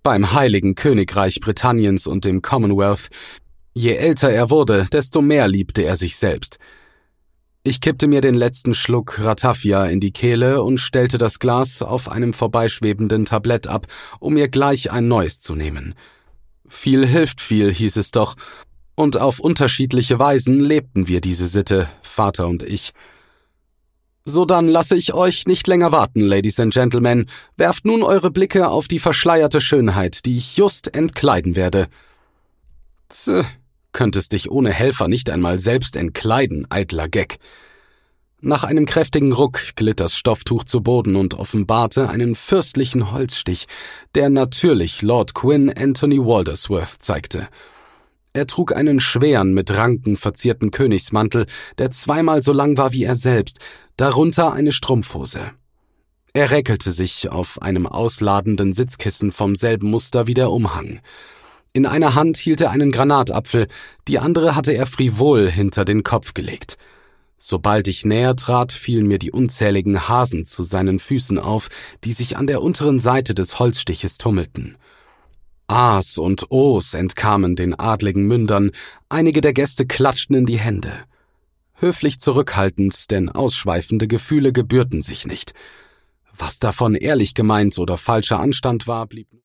beim Heiligen Königreich Britanniens und dem Commonwealth. Je älter er wurde, desto mehr liebte er sich selbst. Ich kippte mir den letzten Schluck Ratafia in die Kehle und stellte das Glas auf einem vorbeischwebenden Tablett ab, um mir gleich ein neues zu nehmen. Viel hilft viel, hieß es doch, und auf unterschiedliche Weisen lebten wir diese Sitte, Vater und ich. So, dann lasse ich euch nicht länger warten, Ladies and Gentlemen. Werft nun eure Blicke auf die verschleierte Schönheit, die ich just entkleiden werde. Könntest dich ohne Helfer nicht einmal selbst entkleiden, eitler Geck. Nach einem kräftigen Ruck glitt das Stofftuch zu Boden und offenbarte einen fürstlichen Holzstich, der natürlich Lord Quin Anthony Waldersworth zeigte. Er trug einen schweren, mit Ranken verzierten Königsmantel, der zweimal so lang war wie er selbst, darunter eine Strumpfhose. Er räkelte sich auf einem ausladenden Sitzkissen vom selben Muster wie der Umhang. In einer Hand hielt er einen Granatapfel, die andere hatte er frivol hinter den Kopf gelegt. Sobald ich näher trat, fielen mir die unzähligen Hasen zu seinen Füßen auf, die sich an der unteren Seite des Holzstiches tummelten. A's und O's entkamen den adligen Mündern, einige der Gäste klatschten in die Hände. Höflich zurückhaltend, denn ausschweifende Gefühle gebührten sich nicht. Was davon ehrlich gemeint oder falscher Anstand war, blieb